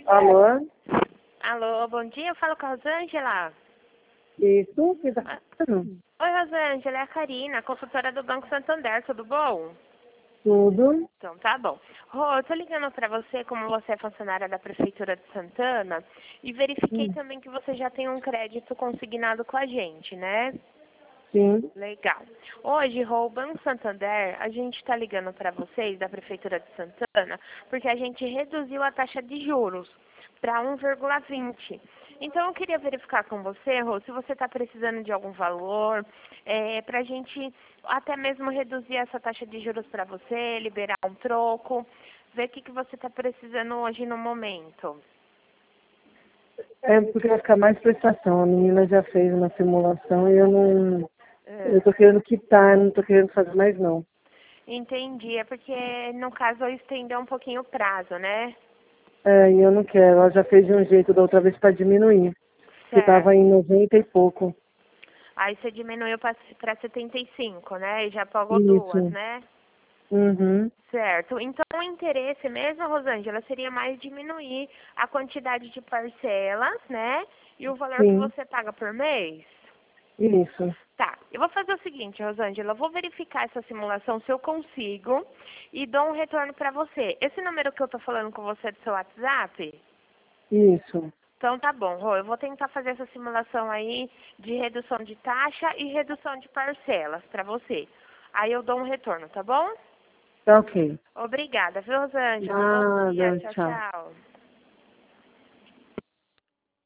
Alô? Alô, bom dia, eu falo com a Rosângela. Isso? Que tá falando? Oi, Rosângela, é a Karina, consultora do Banco Santander, tudo bom? Tudo? Então, tá bom. Rô, eu tô ligando pra você, como você é funcionária da Prefeitura de Santana, e verifiquei Hum, também que você já tem um crédito consignado com a gente, né? Sim. Legal. Hoje, Rô, o Banco Santander, a gente tá ligando pra vocês, da Prefeitura de Santana, porque a gente reduziu a taxa de juros para 1,20. Então, eu queria verificar com você, Rô, se você está precisando de algum valor, para a gente até mesmo reduzir essa taxa de juros para você, liberar um troco, ver o que você está precisando hoje no momento. É porque vai ficar mais prestação. A menina já fez uma simulação e eu não. É. Eu tô querendo quitar, não tô querendo fazer mais não. Entendi, é porque no caso eu estender um pouquinho o prazo, né? É, e eu não quero. Ela já fez de um jeito da outra vez para diminuir. Que tava em Certo. 90 e pouco. Aí você diminuiu para 75, né? E já pagou duas, Isso. né? Uhum. Certo. Então, o interesse mesmo, Rosângela, seria mais diminuir a quantidade de parcelas, né? E o valor que Sim. você paga por mês. Isso. Tá. Eu vou fazer o seguinte, Rosângela, eu vou verificar essa simulação se eu consigo e dou um retorno para você. Esse número que eu tô falando com você é do seu WhatsApp? Isso. Então tá bom, Rô, eu vou tentar fazer essa simulação aí de redução de taxa e redução de parcelas para você. Aí eu dou um retorno, tá bom? Tá ok. Obrigada, viu, Rosângela? Um bom dia. Nada. Tchau, Tchau. tchau.